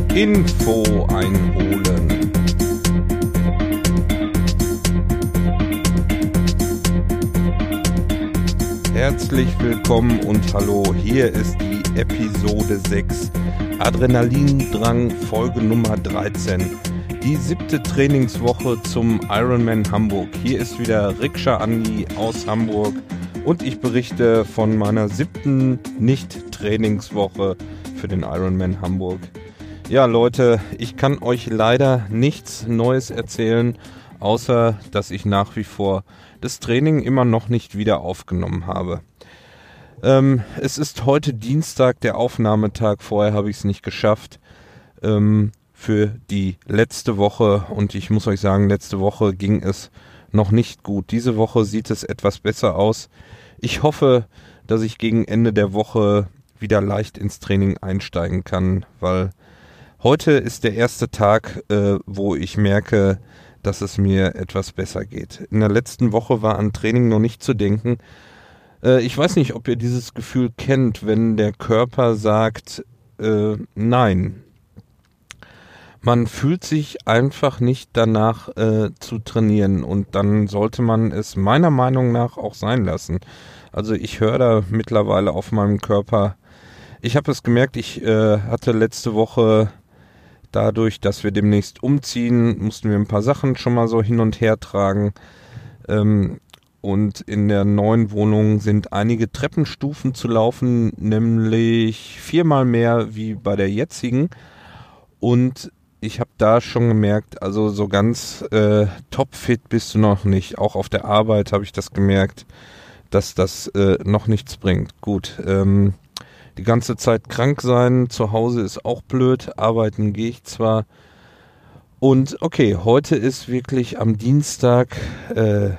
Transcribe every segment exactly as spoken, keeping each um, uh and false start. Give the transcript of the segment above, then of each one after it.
Info einholen. Herzlich willkommen und hallo, hier ist die Episode sechs, Adrenalindrang Folge Nummer dreizehn, die siebte Trainingswoche zum Ironman Hamburg. Hier ist wieder Rikscha Andi aus Hamburg und ich berichte von meiner siebten Nicht-Trainingswoche für den Ironman Hamburg. Ja Leute, ich kann euch leider nichts Neues erzählen, außer dass ich nach wie vor das Training immer noch nicht wieder aufgenommen habe. Ähm, es ist heute Dienstag, der Aufnahmetag, vorher habe ich es nicht geschafft ähm, für die letzte Woche und ich muss euch sagen, letzte Woche ging es noch nicht gut. Diese Woche sieht es etwas besser aus. Ich hoffe, dass ich gegen Ende der Woche wieder leicht ins Training einsteigen kann, weil heute ist der erste Tag, äh, wo ich merke, dass es mir etwas besser geht. In der letzten Woche war an Training noch nicht zu denken. Äh, ich weiß nicht, ob ihr dieses Gefühl kennt, wenn der Körper sagt, äh, nein. Man fühlt sich einfach nicht danach äh, zu trainieren und dann sollte man es meiner Meinung nach auch sein lassen. Also ich höre da mittlerweile auf meinem Körper. Ich habe es gemerkt, ich äh, hatte letzte Woche dadurch, dass wir demnächst umziehen, mussten wir ein paar Sachen schon mal so hin und her tragen. Ähm, und in der neuen Wohnung sind einige Treppenstufen zu laufen, nämlich viermal mehr wie bei der jetzigen. Und ich habe da schon gemerkt, also so ganz äh, topfit bist du noch nicht. Auch auf der Arbeit habe ich das gemerkt, dass das äh, noch nichts bringt. Gut, ähm, die ganze Zeit krank sein, zu Hause ist auch blöd, arbeiten gehe ich zwar. Und okay, heute ist wirklich am Dienstag, äh,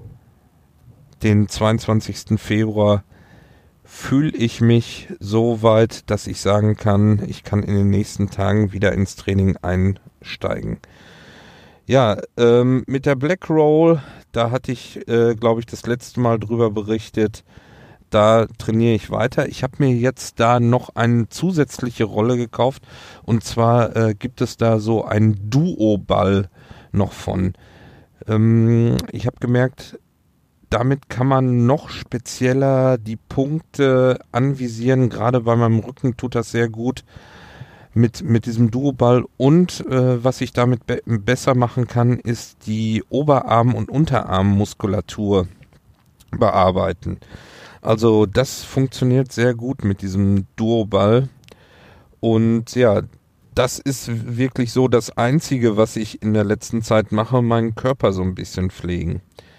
den zweiundzwanzigsten Februar, fühle ich mich so weit, dass ich sagen kann, ich kann in den nächsten Tagen wieder ins Training einsteigen. Ja, ähm, mit der Black Roll, da hatte ich, äh, glaube ich, das letzte Mal drüber berichtet. Da trainiere ich weiter. Ich habe mir jetzt da noch eine zusätzliche Rolle gekauft. Und zwar äh, gibt es da so einen Duo-Ball noch von. Ähm, ich habe gemerkt, damit kann man noch spezieller die Punkte anvisieren. Gerade bei meinem Rücken tut das sehr gut mit, mit diesem Duo-Ball. Und äh, was ich damit be- besser machen kann, ist die Oberarm- und Unterarmmuskulatur bearbeiten. Also das funktioniert sehr gut mit diesem Duo-Ball und ja, das ist wirklich so das Einzige, was ich in der letzten Zeit mache, meinen Körper so ein bisschen pflegen.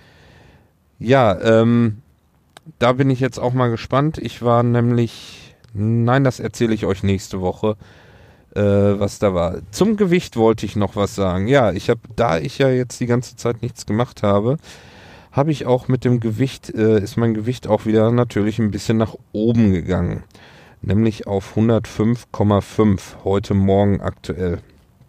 Ja, ähm, da bin ich jetzt auch mal gespannt. Ich war nämlich, nein, das erzähle ich euch nächste Woche, äh, was da war. Zum Gewicht wollte ich noch was sagen. Ja, ich habe, da ich ja jetzt die ganze Zeit nichts gemacht habe, habe ich auch mit dem Gewicht, äh, ist mein Gewicht auch wieder natürlich ein bisschen nach oben gegangen. Nämlich auf hundertfünf Komma fünf heute Morgen aktuell.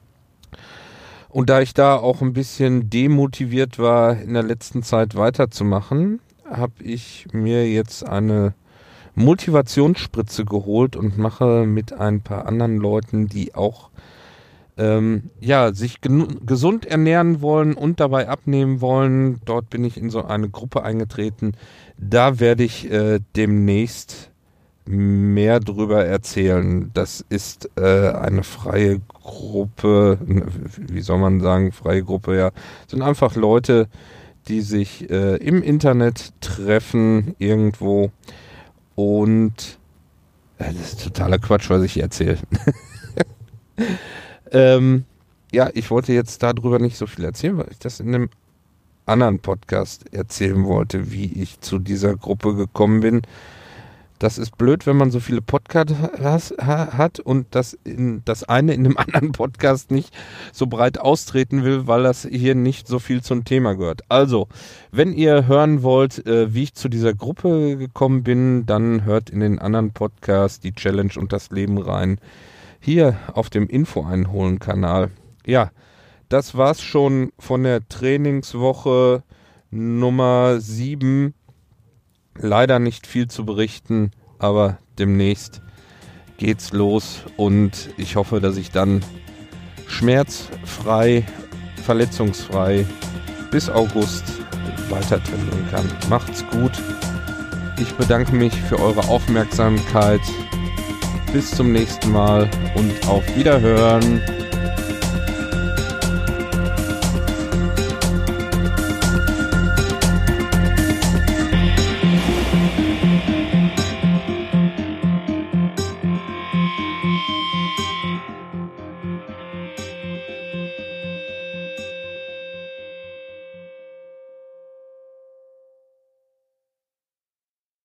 Und da ich da auch ein bisschen demotiviert war, in der letzten Zeit weiterzumachen, habe ich mir jetzt eine Motivationsspritze geholt und mache mit ein paar anderen Leuten, die auch Ähm, ja, sich gen- gesund ernähren wollen und dabei abnehmen wollen. Dort bin ich in so eine Gruppe eingetreten. Da werde ich äh, demnächst mehr drüber erzählen. Das ist äh, eine freie Gruppe, wie soll man sagen, freie Gruppe, ja. Das sind einfach Leute, die sich äh, im Internet treffen irgendwo und äh, das ist totaler Quatsch, was ich hier erzähle. Ähm, ja, ich wollte jetzt darüber nicht so viel erzählen, weil ich das in einem anderen Podcast erzählen wollte, wie ich zu dieser Gruppe gekommen bin. Das ist blöd, wenn man so viele Podcasts hat und das, in, das eine in dem anderen Podcast nicht so breit austreten will, weil das hier nicht so viel zum Thema gehört. Also, wenn ihr hören wollt, äh, wie ich zu dieser Gruppe gekommen bin, dann hört in den anderen Podcast die Challenge und das Leben rein. Hier auf dem Info-Einholen-Kanal. Ja, das war's schon von der Trainingswoche Nummer sieben. Leider nicht viel zu berichten, aber demnächst geht's los und ich hoffe, dass ich dann schmerzfrei, verletzungsfrei bis August weiter trainieren kann. Macht's gut. Ich bedanke mich für eure Aufmerksamkeit. Bis zum nächsten Mal und auf Wiederhören.